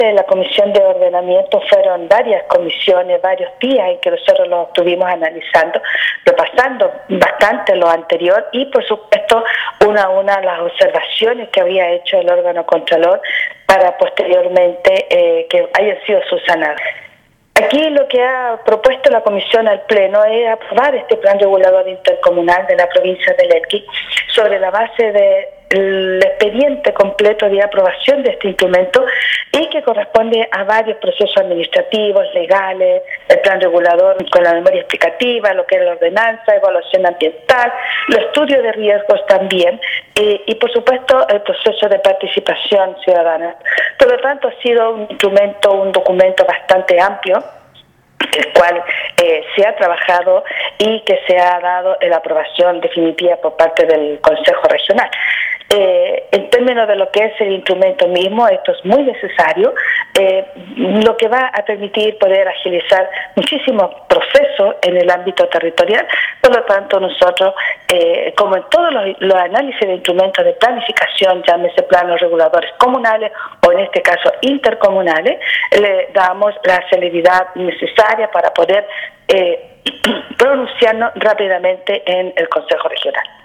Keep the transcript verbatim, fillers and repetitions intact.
de la Comisión de Ordenamiento fueron varias comisiones, varios días en que nosotros lo estuvimos analizando, repasando bastante lo anterior y por supuesto una a una las observaciones que había hecho el órgano contralor para posteriormente eh, que hayan sido subsanadas. Aquí lo que ha propuesto la Comisión al Pleno es aprobar este plan regulador intercomunal de la provincia del Elqui sobre la base del expediente completo de aprobación de este instrumento y que corresponde a varios procesos administrativos, legales, el plan regulador con la memoria explicativa, lo que es la ordenanza, evaluación ambiental, los estudios de riesgos también y, y por supuesto el proceso de participación ciudadana. Por lo tanto ha sido un instrumento, un documento bastante amplio, el cual eh, se ha trabajado y que se ha dado la aprobación definitiva por parte del Consejo Regional. Eh, en términos de lo que es el instrumento mismo, esto es muy necesario, eh, lo que va a permitir poder agilizar muchísimos procesos en el ámbito territorial. Por lo tanto, nosotros, eh, como en todos los, los análisis de instrumentos de planificación, llámese planos reguladores comunales o en este caso intercomunales, le damos la celeridad necesaria para poder eh, pronunciarnos rápidamente en el Consejo Regional.